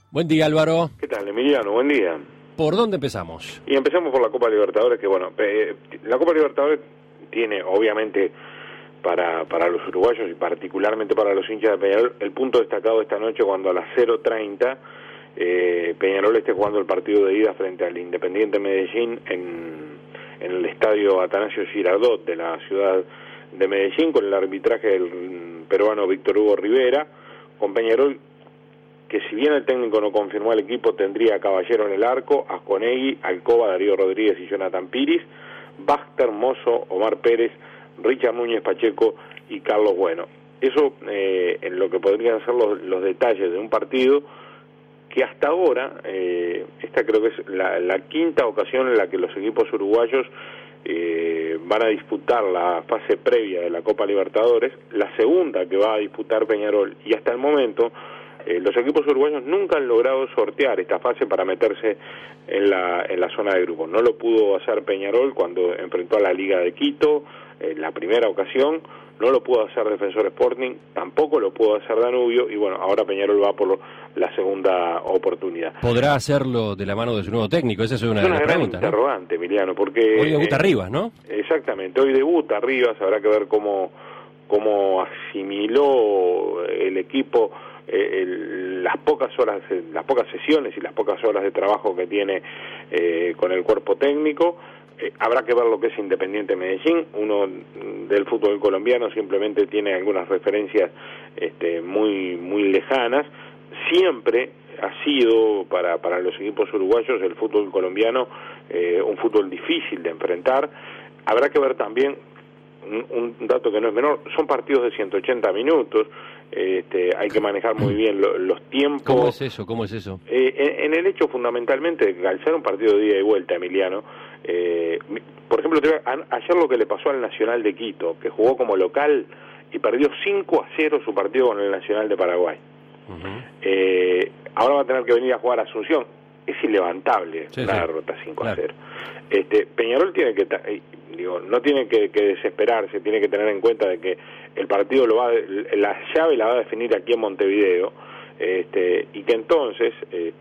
Buen día, Álvaro. ¿Qué tal, Emiliano? Buen día. ¿Por dónde empezamos? Y empezamos por la Copa Libertadores, que bueno, la Copa Libertadores tiene, obviamente, para los uruguayos y particularmente para los hinchas de Peñarol, el punto destacado esta noche cuando a las 0:30 Peñarol esté jugando el partido de ida frente al Independiente Medellín en el estadio Atanasio Girardot de la ciudad de Medellín, con el arbitraje del peruano Víctor Hugo Rivera, con Peñarol, que si bien el técnico no confirmó el equipo, tendría a Caballero en el arco, Asconegui, Alcoba, Darío Rodríguez y Jonathan Piris, Baxter, Mozo, Omar Pérez, Richard Núñez Pacheco y Carlos Bueno. Eso en lo que podrían ser los detalles de un partido que hasta ahora, esta creo que es la quinta ocasión en la que los equipos uruguayos van a disputar la fase previa de la Copa Libertadores, la segunda que va a disputar Peñarol, y hasta el momento los equipos uruguayos nunca han logrado sortear esta fase para meterse en la zona de grupos. No lo pudo hacer Peñarol cuando enfrentó a la Liga de Quito en la primera ocasión, no lo pudo hacer Defensor Sporting, tampoco lo pudo hacer Danubio, y bueno, ahora Peñarol va por la segunda oportunidad. ¿Podrá hacerlo de la mano de su nuevo técnico? Esa es una de las preguntas, ¿no? Interrogante, Emiliano, porque hoy debuta Rivas, ¿no? Exactamente, hoy debuta Rivas, habrá que ver cómo asimiló el equipo las pocas sesiones y las pocas horas de trabajo que tiene con el cuerpo técnico. Habrá que ver lo que es Independiente Medellín. Uno del fútbol colombiano simplemente tiene algunas referencias muy lejanas. Siempre ha sido para los equipos uruguayos el fútbol colombiano un fútbol difícil de enfrentar. Habrá que ver también un dato que no es menor, son partidos de 180 minutos, hay que manejar muy bien los tiempos. ¿Cómo es eso? En el hecho fundamentalmente de calzar un partido de ida y vuelta, Emiliano, por ejemplo, ayer lo que le pasó al Nacional de Quito, que jugó como local y perdió 5-0 su partido con el Nacional de Paraguay. Ahora va a tener que venir a jugar a Asunción. Es ilevantable la derrota 5-0. Claro. Peñarol tiene que no tiene que desesperarse, tiene que tener en cuenta de que el partido la llave la va a definir aquí en Montevideo, y que entonces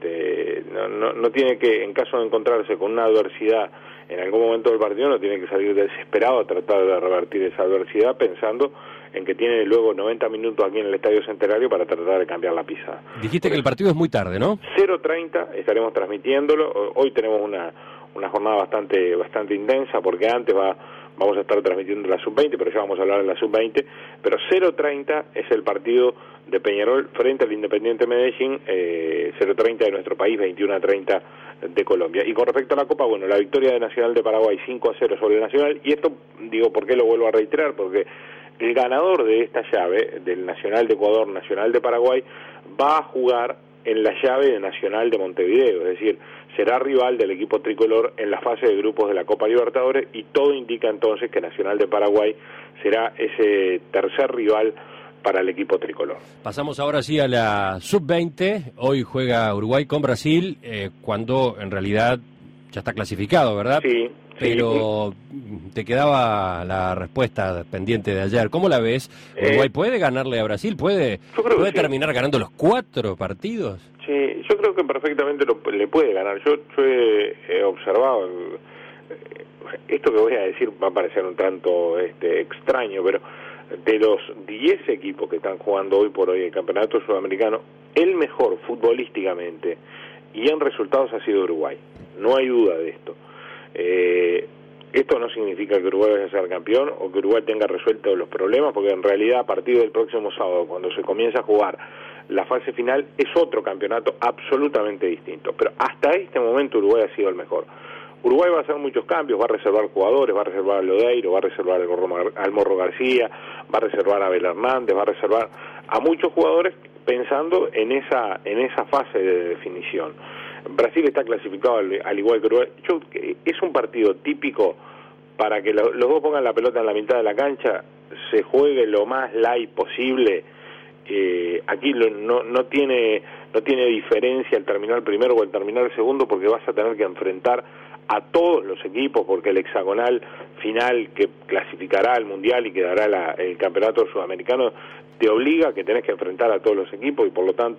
no tiene que, en caso de encontrarse con una adversidad en algún momento del partido, no tiene que salir desesperado a tratar de revertir esa adversidad pensando en que tiene luego 90 minutos aquí en el Estadio Centenario para tratar de cambiar la pisada. Dijiste que el partido es muy tarde, ¿no? 0:30 estaremos transmitiéndolo. Hoy tenemos una jornada bastante intensa, porque antes vamos a estar transmitiendo la Sub-20, pero ya vamos a hablar de la Sub-20, pero 0:30 es el partido de Peñarol frente al Independiente Medellín, 0:30 de nuestro país, 21:30 de Colombia. Y con respecto a la Copa, bueno, la victoria de Nacional de Paraguay 5-0 sobre el Nacional, y esto, ¿por qué lo vuelvo a reiterar? Porque el ganador de esta llave, del Nacional de Ecuador, Nacional de Paraguay, va a jugar en la llave de Nacional de Montevideo, es decir, será rival del equipo tricolor en la fase de grupos de la Copa Libertadores, y todo indica entonces que Nacional de Paraguay será ese tercer rival para el equipo tricolor. Pasamos ahora sí a la Sub-20, hoy juega Uruguay con Brasil, cuando en realidad ya está clasificado, ¿verdad? Sí. Pero te quedaba la respuesta pendiente de ayer. ¿Cómo la ves? ¿Uruguay puede ganarle a Brasil? ¿Puede terminar ganando los 4 partidos? Sí, yo creo que perfectamente le puede ganar. Yo he observado, esto que voy a decir va a parecer un tanto extraño, pero de los 10 equipos que están jugando hoy por hoy el campeonato sudamericano, el mejor futbolísticamente y en resultados ha sido Uruguay. No hay duda de esto. Esto no significa que Uruguay vaya a ser campeón o que Uruguay tenga resueltos los problemas, porque en realidad a partir del próximo sábado, cuando se comienza a jugar la fase final, es otro campeonato absolutamente distinto. Pero hasta este momento Uruguay ha sido el mejor. Uruguay va a hacer muchos cambios, va a reservar jugadores, va a reservar a Lodeiro, va a reservar al Morro García, va a reservar a Abel Hernández, va a reservar a muchos jugadores pensando en esa fase de definición. Brasil está clasificado al igual que Uruguay. Es un partido típico para que los dos pongan la pelota en la mitad de la cancha, se juegue lo más light posible. Aquí no tiene diferencia el terminar primero o el terminar segundo, porque vas a tener que enfrentar a todos los equipos, porque el hexagonal final que clasificará al Mundial y que dará el campeonato sudamericano te obliga a que tenés que enfrentar a todos los equipos, y por lo tanto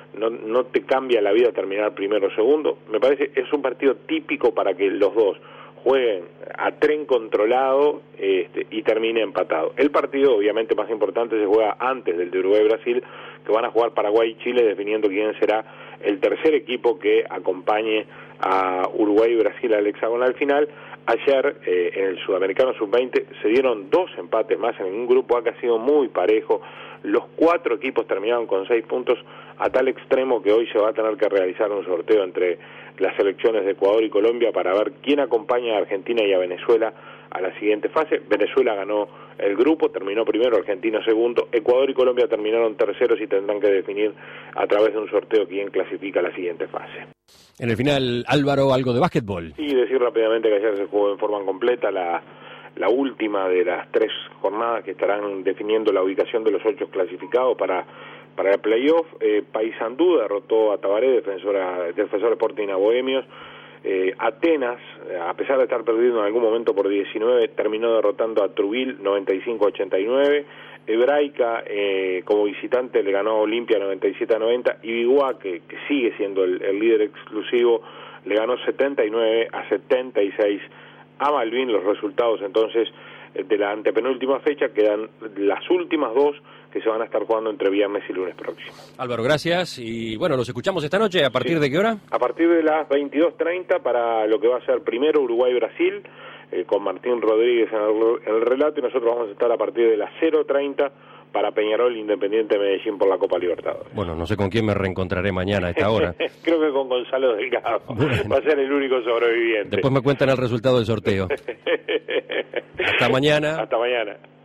no te cambia la vida terminar primero o segundo. Me parece es un partido típico para que los dos jueguen a tren controlado y termine empatado. El partido obviamente más importante se juega antes del de Uruguay-Brasil, que van a jugar Paraguay y Chile, definiendo quién será el tercer equipo que acompañe a Uruguay y Brasil al hexagonal final. Ayer en el Sudamericano Sub-20 se dieron 2 empates más en un grupo A que ha sido muy parejo. Los 4 equipos terminaron con 6 puntos, a tal extremo que hoy se va a tener que realizar un sorteo entre las selecciones de Ecuador y Colombia para ver quién acompaña a Argentina y a Venezuela a la siguiente fase. Venezuela ganó el grupo, terminó primero, Argentina segundo, Ecuador y Colombia terminaron terceros y tendrán que definir a través de un sorteo quién clasifica a la siguiente fase. En el final, Álvaro, algo de básquetbol. Sí, decir rápidamente que ayer se jugó en forma completa la última de las 3 jornadas que estarán definiendo la ubicación de los 8 clasificados para el playoff. Paysandú derrotó a Tabaré, Defensor Sporting a Bohemios. Atenas, a pesar de estar perdiendo en algún momento por 19, terminó derrotando a Trubil 95-89. Hebraica, como visitante, le ganó a Olimpia 97-90. Y Biguá, que sigue siendo el líder exclusivo, le ganó 79-76 a Malvin. Los resultados entonces de la antepenúltima fecha, quedan las últimas 2 que se van a estar jugando entre viernes y lunes próximo. Álvaro, gracias. Y bueno, los escuchamos esta noche. ¿A partir de qué hora? A partir de las 22:30 para lo que va a ser primero Uruguay-Brasil, con Martín Rodríguez en el relato, y nosotros vamos a estar a partir de las 0:30 para Peñarol Independiente Medellín por la Copa Libertadores. Bueno, no sé con quién me reencontraré mañana a esta hora. Creo que con Gonzalo Delgado. Bueno. Va a ser el único sobreviviente. Después me cuentan el resultado del sorteo. Hasta mañana. Hasta mañana.